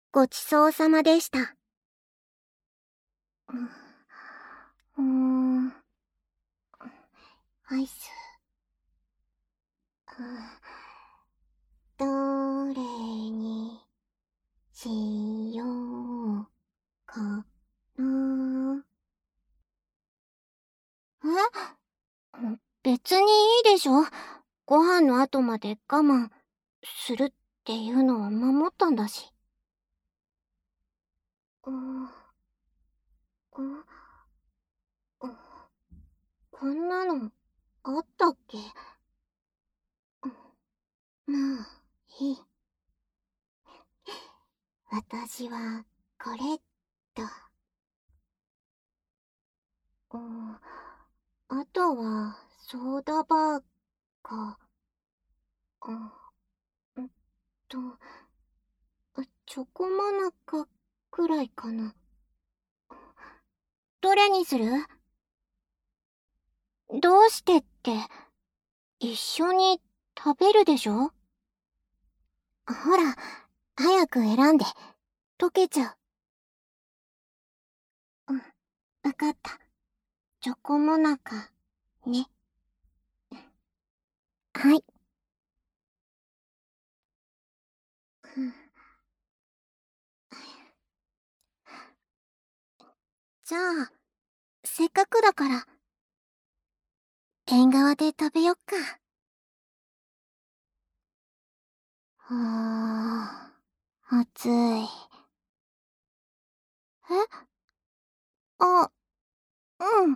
ごちそうさまでした。アイス。どれにしようかな。別にいいでしょ。ご飯の後まで我慢するっていうのを守ったんだし。こんなのあったっけ？まあ、いい。私はこれと。あとはソーダバーか。んと、チョコモナカくらいかな。どれにする？どうしてって、一緒に食べるでしょ？ほら、早く選んで、溶けちゃう。わかった。チョコモナカ、ね。はい。じゃあ、せっかくだから、縁側で食べよっか。暑い。え？あ、うん。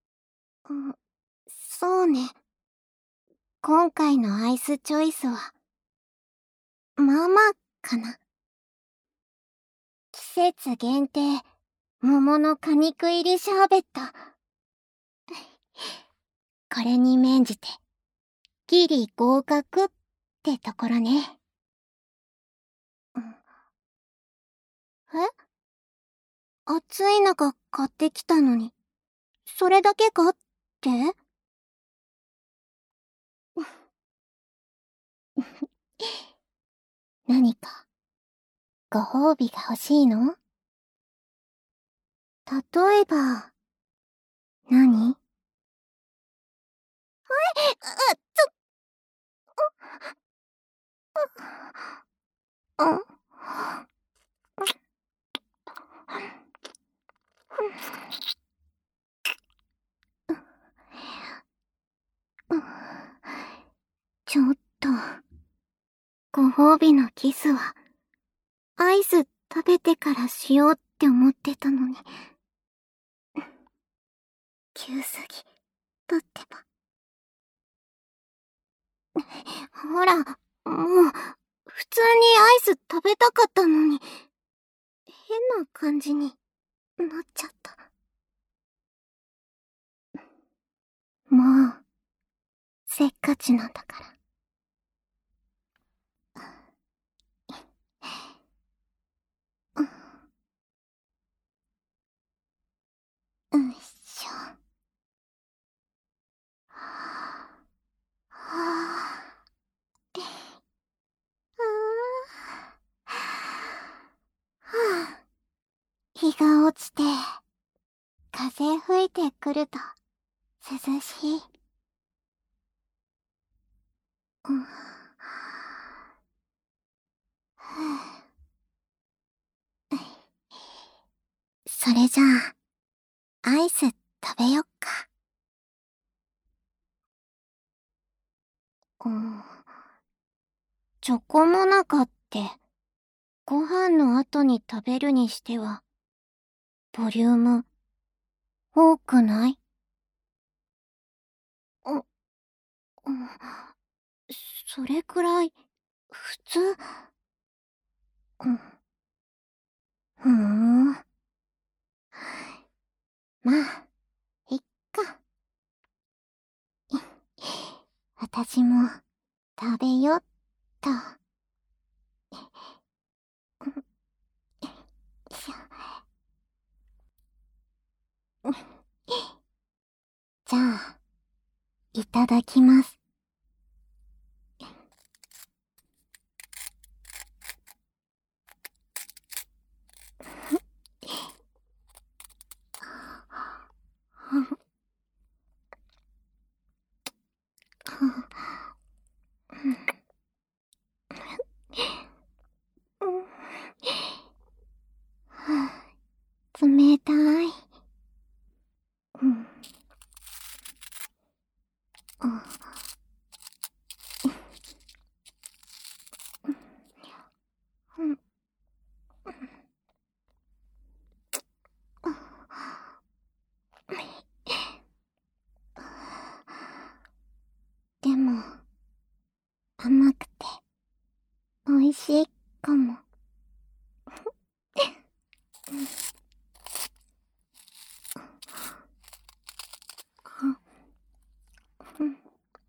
そうね。今回のアイスチョイスは、まあまあかな。季節限定、桃の果肉入りシャーベット。これに免じて、ギリ合格ってところね。え？暑い中買ってきたのに、それだけかって？何か、ご褒美が欲しいの？例えば、何？ん？ちょっと、ご褒美のキスは、アイス食べてからしようって思ってたのに。急すぎ、だってば。ほら、もう、普通にアイス食べたかったのに、変な感じになっちゃった。もう、せっかちなんだから。よいしょ。日が落ちて、風吹いてくると、涼しい。それじゃあ、アイス食べよっか。チョコモナカって、ご飯の後に食べるにしては、ボリューム、多くない？う、それくらい、普通？ふーん。まあ、いっか。私も、食べよっと。じゃあ、いただきます。 冷たい。うん。うん。でも、甘くて、美味しいかも。うん。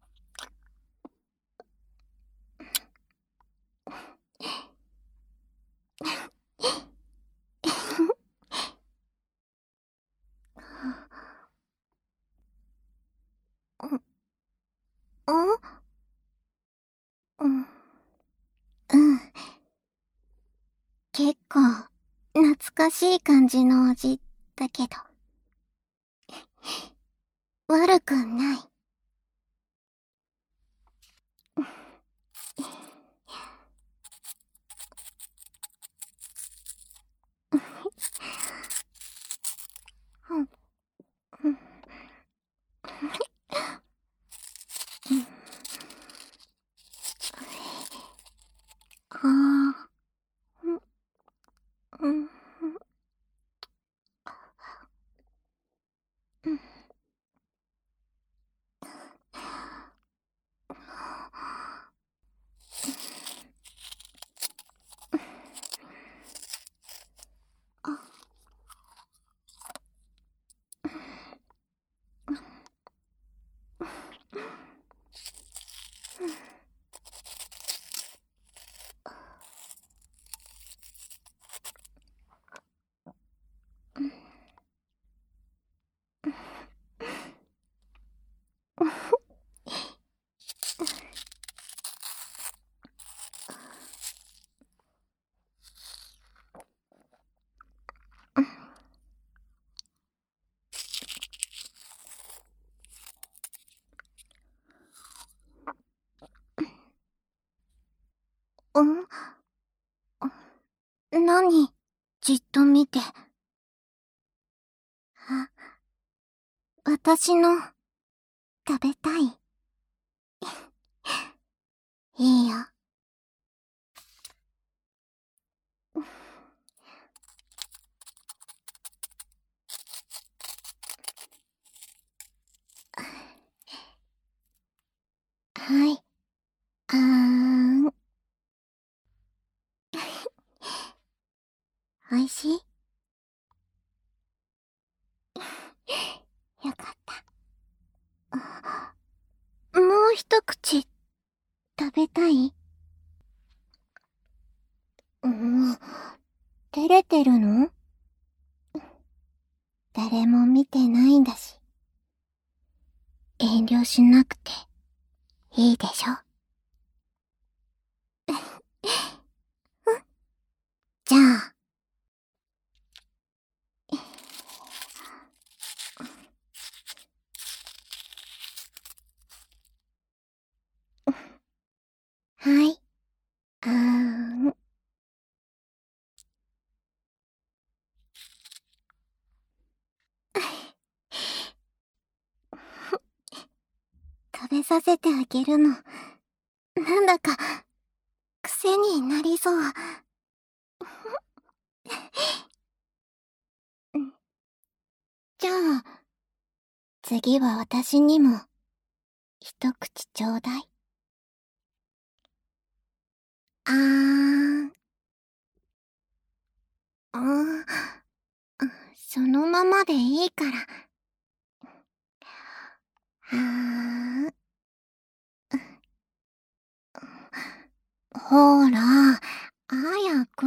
うん。うん。結構、懐かしい感じの味だけど、悪くない。うん。うん。ああ。うん。うん。うん。うん。何？じっと見て。あ、私の、食べたい。いいよ。はい。あーん。おいしい？よかった。もう一口、食べたい？うん。照れてるの？誰も見てないんだし。遠慮しなくて、いいでしょ？じゃあ。はい。あーん。食べさせてあげるの。なんだか、癖になりそう。じゃあ、次は私にも、一口ちょうだい。あーん。あー、そのままでいいから。あー、ほら、早く。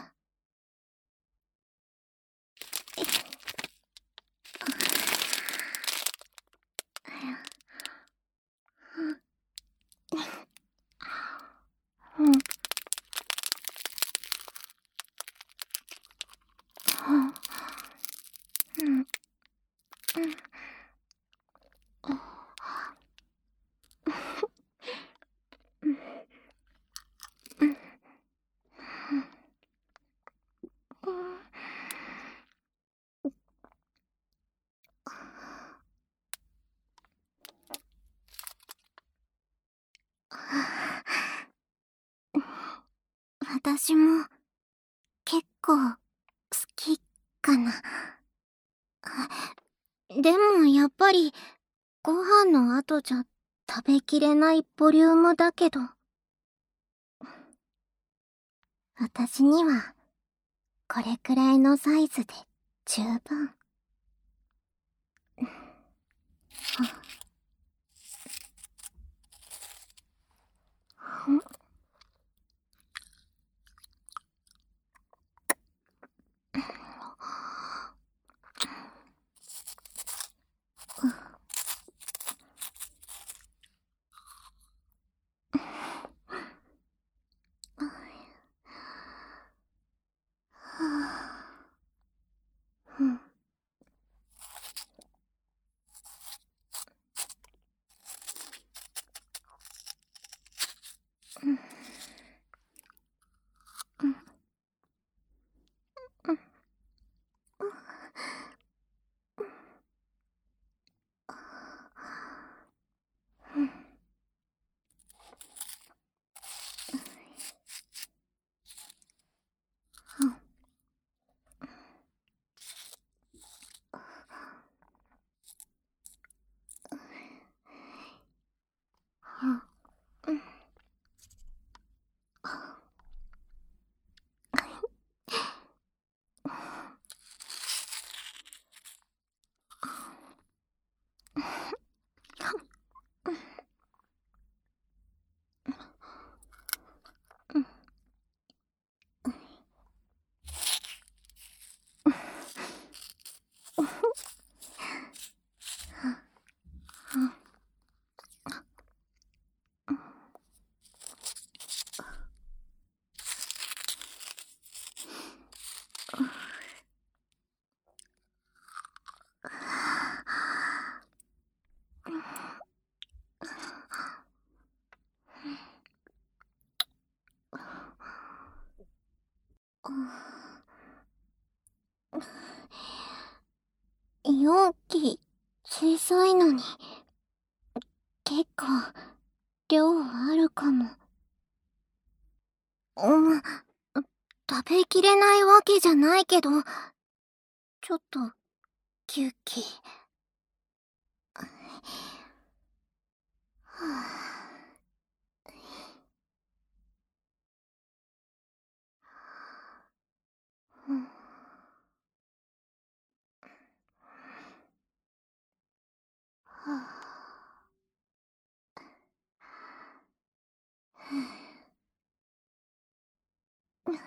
うん。うん。 私も結構好きかな。でもやっぱりご飯の後じゃ食べきれないボリュームだけど、私にはこれくらいのサイズで十分。うん。容器小さいのに結構量あるかも。うん、食べきれないわけじゃないけど、ちょっとキュッキ。はぁ、うん、はぁ。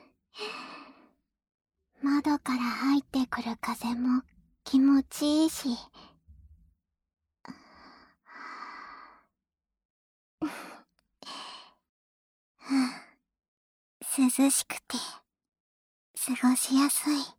窓から入ってくる風も気持ちいいし、涼しくて過ごしやすい。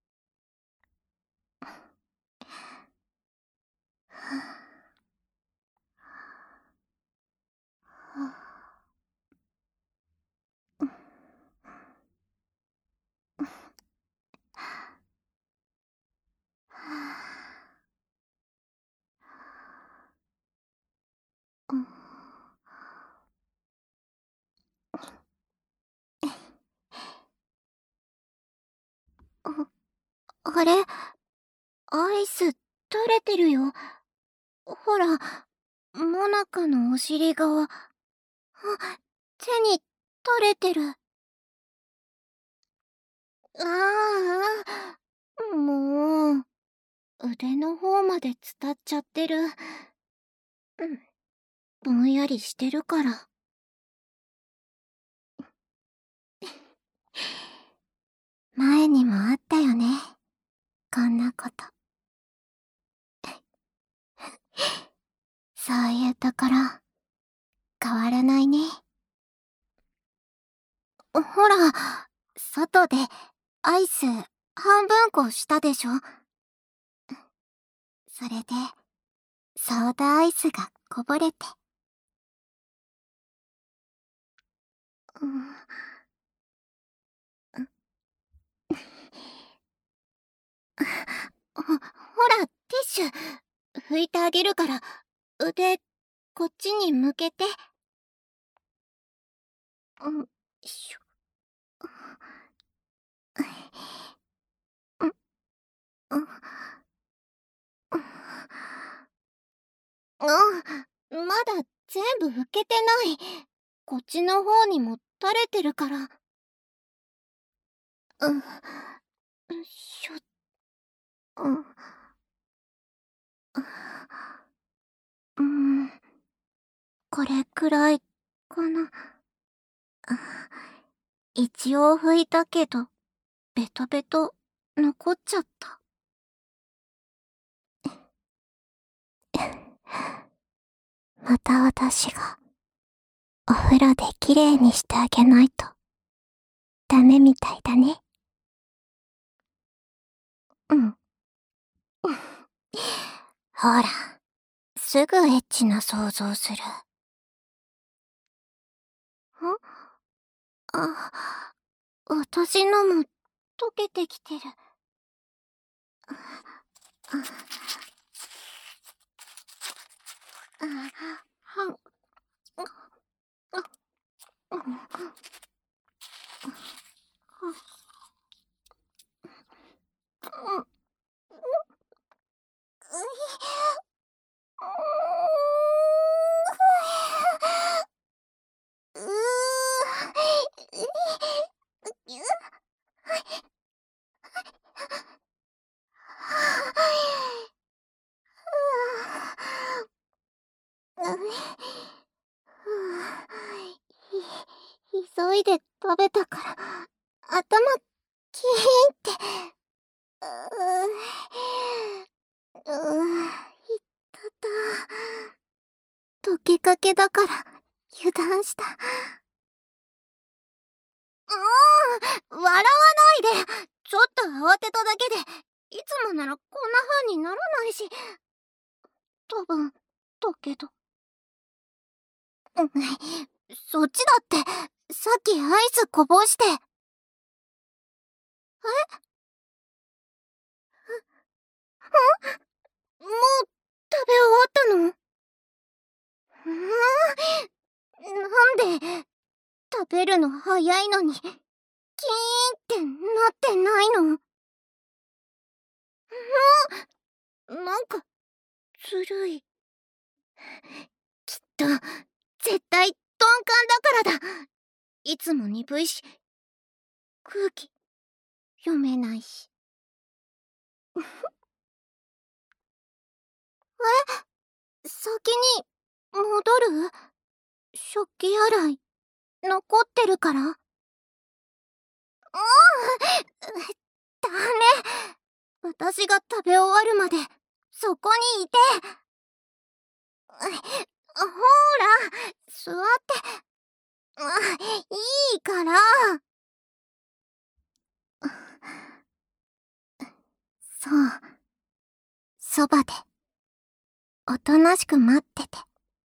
あれ、アイス垂れてるよ。ほら、モナカのお尻側。手に垂れてる。ああ、もう、腕の方まで伝っちゃってる。ぼんやりしてるから。前にもあったよね。こんなこと。そういうところ、変わらないね。ほら、外でアイス半分こしたでしょ。それで、ソーダアイスがこぼれて。うん、ほら、ティッシュ、拭いてあげるから、腕、こっちに向けて。よいしょ。 部拭けてない。こっちの方にも垂れてるから。うん。しょ、うん。うん。これくらいかな。一応拭いたけど、ベトベト残っちゃった。また私がお風呂できれいにしてあげないとダメみたいだね。うん。ほら、すぐエッチな想像する。あ、私のも溶けてきてる。は急いで食べたから頭キーンって。いったた。溶けかけだから油断した。笑わないで。ちょっと慌てただけで、いつもならこんな風にならないし。多分だけど。そっちだって、さっきアイスこぼして。もう食べ終わったの？なんで食べるの早いのにキーンってなってないの？なんかずるい。きっと絶対鈍感だからだ。いつも鈍いし空気読めないし。先に戻る？食器洗い残ってるから。ダメ。私が食べ終わるまでそこにいて。ほら座って。いいから。そう、そばでおとなしく待ってて。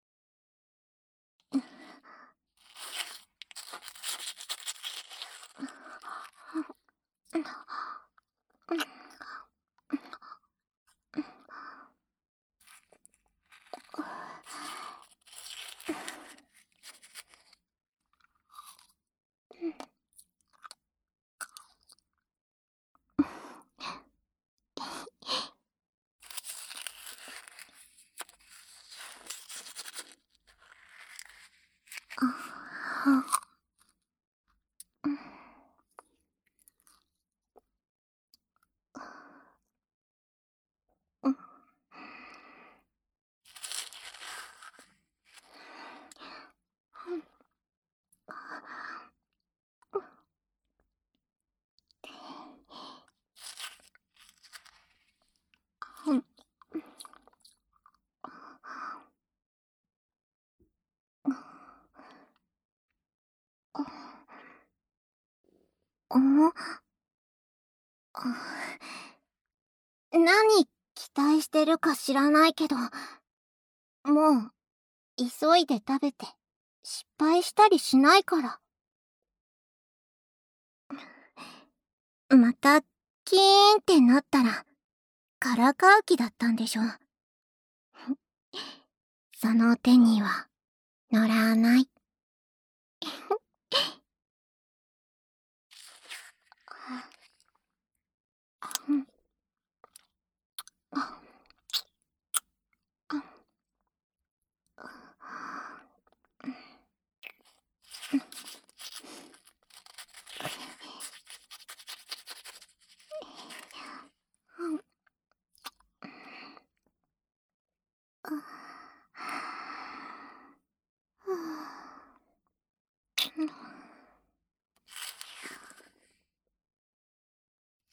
何期待してるか知らないけど、もう急いで食べて失敗したりしないから。またキーンってなったらからかう気だったんでしょ。その手には乗らない。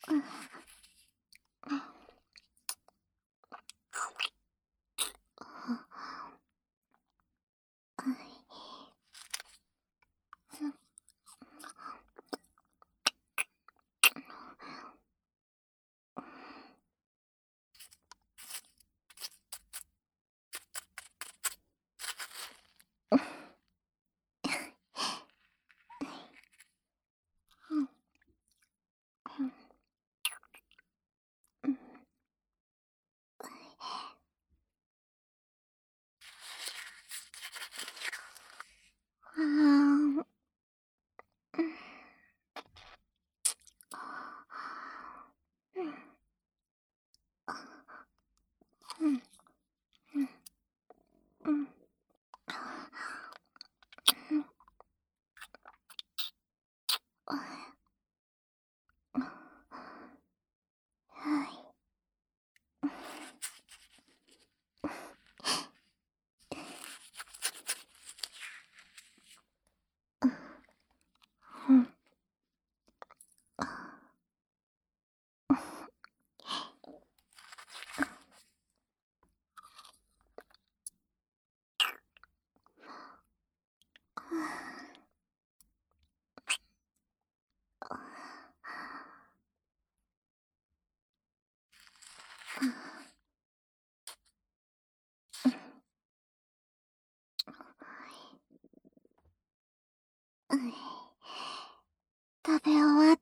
食べ終わった。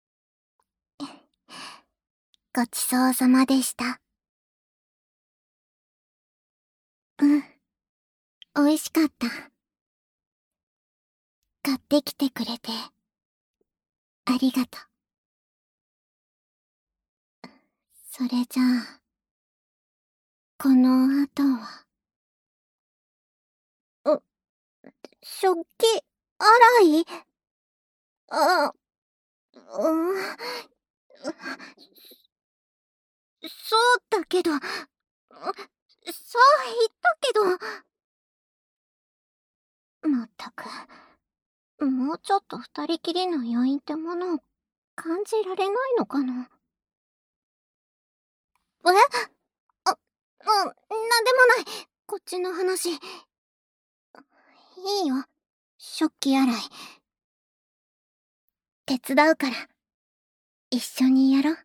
ごちそうさまでした。美味しかった。買ってきてくれて、ありがとう。それじゃあ、この後は。食器洗い？あ、そうだけど、そう言ったけど。まったく、もうちょっと二人きりの余韻ってものを感じられないのかな。なんでもない。こっちの話。いいよ。食器洗い。手伝うから。一緒にやろう。